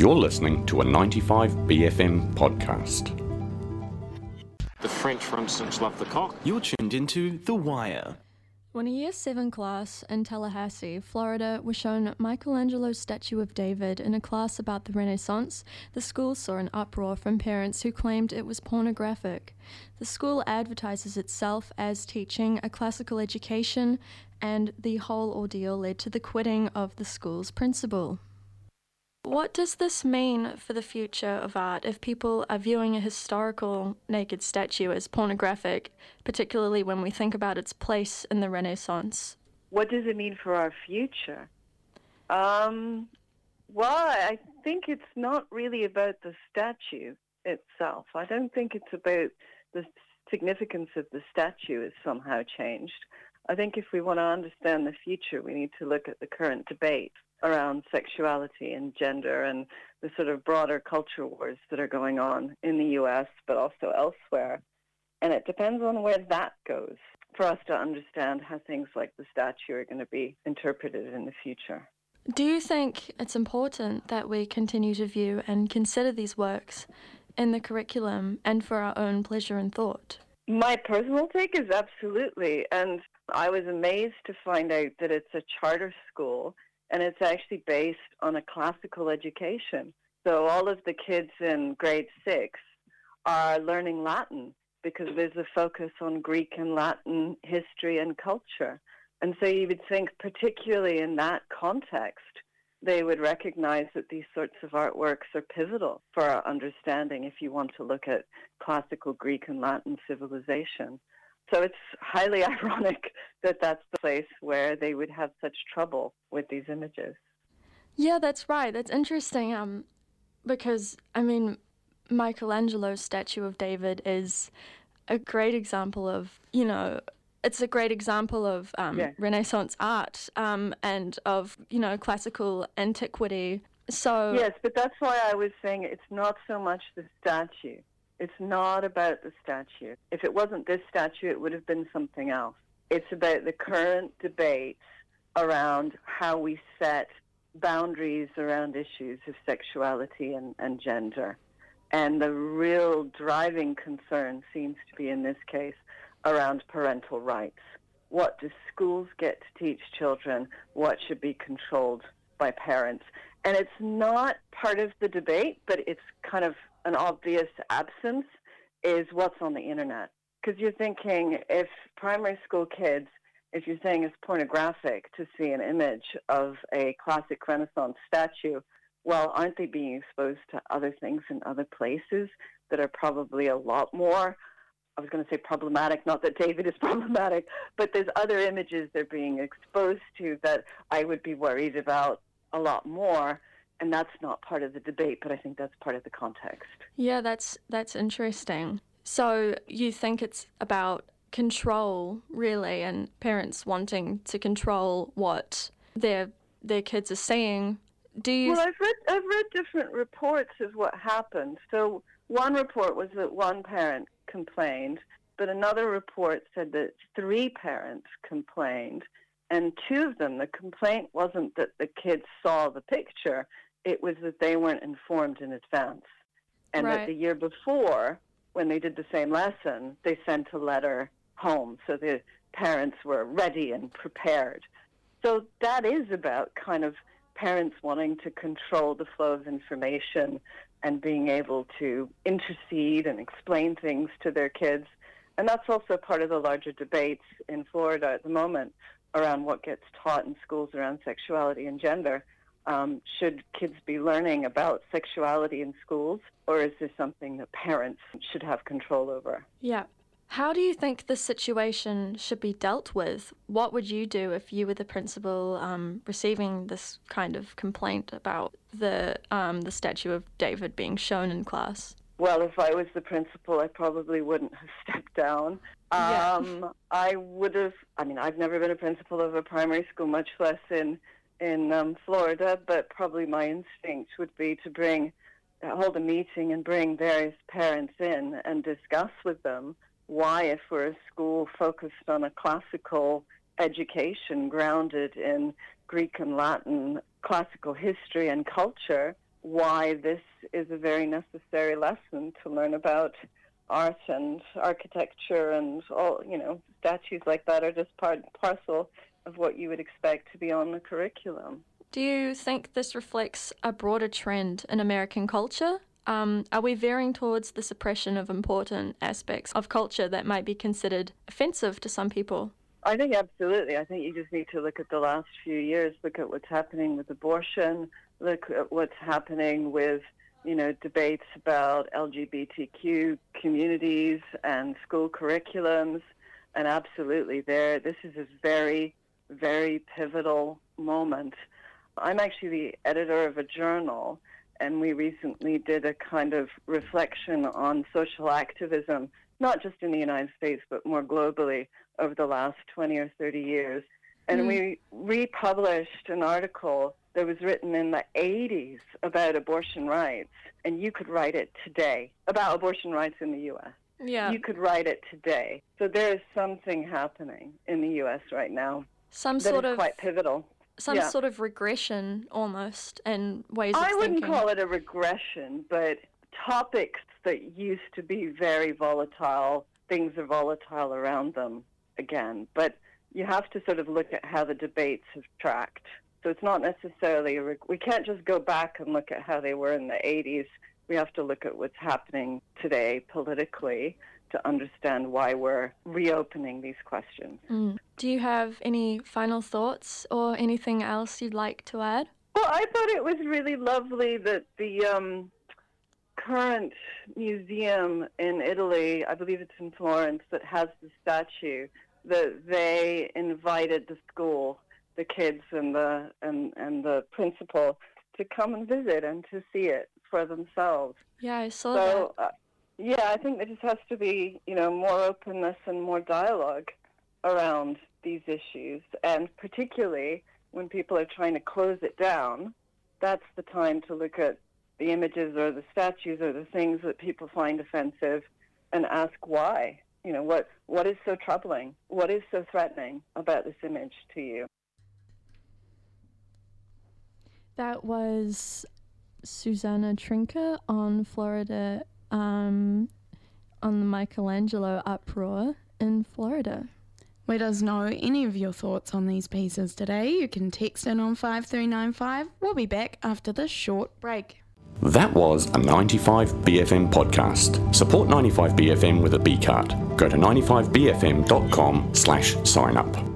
You're listening to a 95BFM podcast. The French, for instance, love the cock. You're tuned into The Wire. When a Year 7 class in Tallahassee, Florida, was shown Michelangelo's statue of David in a class about the Renaissance, the school saw an uproar from parents who claimed it was pornographic. The school advertises itself as teaching a classical education, and the whole ordeal led to the quitting of the school's principal. What does this mean for the future of art if people are viewing a historical naked statue as pornographic, particularly when we think about its place in the Renaissance? What does it mean for our future? Well, I think it's not really about the statue itself. I don't think it's about the significance of the statue has somehow changed. I think if we want to understand the future, we need to look at the current debate around sexuality and gender and the sort of broader culture wars that are going on in the U.S., but also elsewhere. And it depends on where that goes for us to understand how things like the statue are going to be interpreted in the future. Do you think it's important that we continue to view and consider these works in the curriculum and for our own pleasure and thought? My personal take is absolutely. And I was amazed to find out that it's a charter school and it's actually based on a classical education. So all of the kids in grade 6 are learning Latin because there's a focus on Greek and Latin history and culture. And so you would think, particularly in that context, they would recognize that these sorts of artworks are pivotal for our understanding if you want to look at classical Greek and Latin civilization. So it's highly ironic that that's the place where they would have such trouble with these images. Yeah, that's right. That's interesting because, Michelangelo's statue of David is a great example of, it's a great example of Renaissance art and of, classical antiquity. So yes, but that's why I was saying it's not so much the statue. It's not about the statue. If it wasn't this statue, it would have been something else. It's about the current debates around how we set boundaries around issues of sexuality and gender. And the real driving concern seems to be, in this case, around parental rights. What do schools get to teach children? What should be controlled by parents? And it's not part of the debate, but it's kind of an obvious absence, is what's on the internet. Because you're thinking, if primary school kids, if you're saying it's pornographic to see an image of a classic Renaissance statue, well, aren't they being exposed to other things in other places that are probably a lot more, I was going to say problematic, not that David is problematic, but there's other images they're being exposed to that I would be worried about a lot more. And that's not part of the debate, but I think that's part of the context. Yeah, that's interesting. So you think it's about control, really, and parents wanting to control what their kids are seeing. Do you? Well, I've read different reports of what happened. So one report was that one parent complained, but another report said that 3 parents complained, and 2 of them, the complaint wasn't that the kids saw the picture, it was that they weren't informed in advance. And right. That the year before, when they did the same lesson, they sent a letter home, so the parents were ready and prepared. So that is about kind of parents wanting to control the flow of information and being able to intercede and explain things to their kids. And that's also part of the larger debates in Florida at the moment around what gets taught in schools around sexuality and gender. Should kids be learning about sexuality in schools, or is this something that parents should have control over? Yeah. How do you think the situation should be dealt with? What would you do if you were the principal receiving this kind of complaint about the statue of David being shown in class? Well, if I was the principal, I probably wouldn't have stepped down. I would have, I've never been a principal of a primary school, much less in Florida, but probably my instinct would be to hold a meeting and bring various parents in and discuss with them why, if we're a school focused on a classical education grounded in Greek and Latin classical history and culture, why this is a very necessary lesson to learn about art and architecture and all, statues like that are just part and parcel of what you would expect to be on the curriculum. Do you think this reflects a broader trend in American culture? Are we veering towards the suppression of important aspects of culture that might be considered offensive to some people? I think absolutely. I think you just need to look at the last few years, look at what's happening with abortion, look at what's happening with, debates about LGBTQ communities and school curriculums. And absolutely this is a very, very pivotal moment. I'm actually the editor of a journal, and we recently did a kind of reflection on social activism, not just in the United States, but more globally over the last 20 or 30 years. And we republished an article that was written in the 80s about abortion rights, and you could write it today, about abortion rights in the U.S. Yeah. You could write it today. So there is something happening in the U.S. right now that is quite pivotal. Some sort of regression almost in ways of thinking. I wouldn't call it a regression, but topics that used to be very volatile, things are volatile around them again. But you have to sort of look at how the debates have tracked. So it's not necessarily we can't just go back and look at how they were in the 80s. We have to look at what's happening today politically to understand why we're reopening these questions. Do you have any final thoughts or anything else you'd like to add? Well, I thought it was really lovely that the current museum in Italy, I believe it's in Florence, that has the statue, that they invited the school, the kids and the principal, to come and visit and to see it for themselves. Yeah, I saw that. I think there just has to be, more openness and more dialogue around these issues. And particularly when people are trying to close it down, that's the time to look at the images or the statues or the things that people find offensive and ask why. What is so troubling? What is so threatening about this image to you? That was Susanna Trinker on Florida, on the Michelangelo uproar in Florida. Let us know any of your thoughts on these pieces today. You can text in on 5395. We'll be back after this short break. That was a 95BFM podcast. Support 95BFM with a B card. Go to 95BFM.com/sign up.